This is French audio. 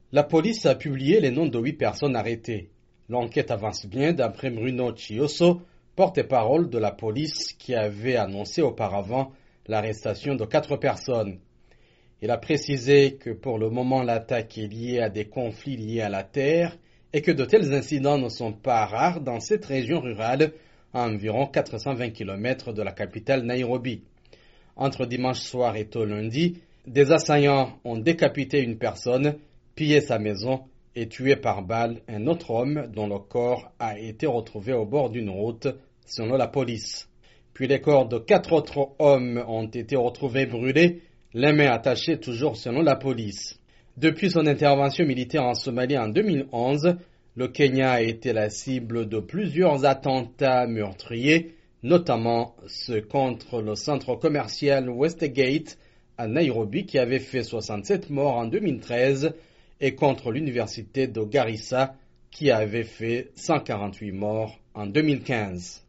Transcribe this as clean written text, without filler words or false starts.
La police a publié les noms de 8 personnes arrêtées. L'enquête avance bien d'après Bruno Chioso, porte-parole de la police qui avait annoncé auparavant l'arrestation de 4 personnes. Il a précisé que pour le moment l'attaque est liée à des conflits liés à la terre et que de tels incidents ne sont pas rares dans cette région rurale à environ 420 km de la capitale Nairobi. Entre dimanche soir et tôt lundi, des assaillants ont décapité une personne, pillé sa maison et tué par balle un autre homme dont le corps a été retrouvé au bord d'une route, selon la police. Puis les corps de 4 autres hommes ont été retrouvés brûlés, les mains attachées toujours selon la police. Depuis son intervention militaire en Somalie en 2011, le Kenya a été la cible de plusieurs attentats meurtriers, notamment ceux contre le centre commercial Westgate à Nairobi qui avait fait 67 morts en 2013 et contre l'université de Garissa qui avait fait 148 morts en 2015.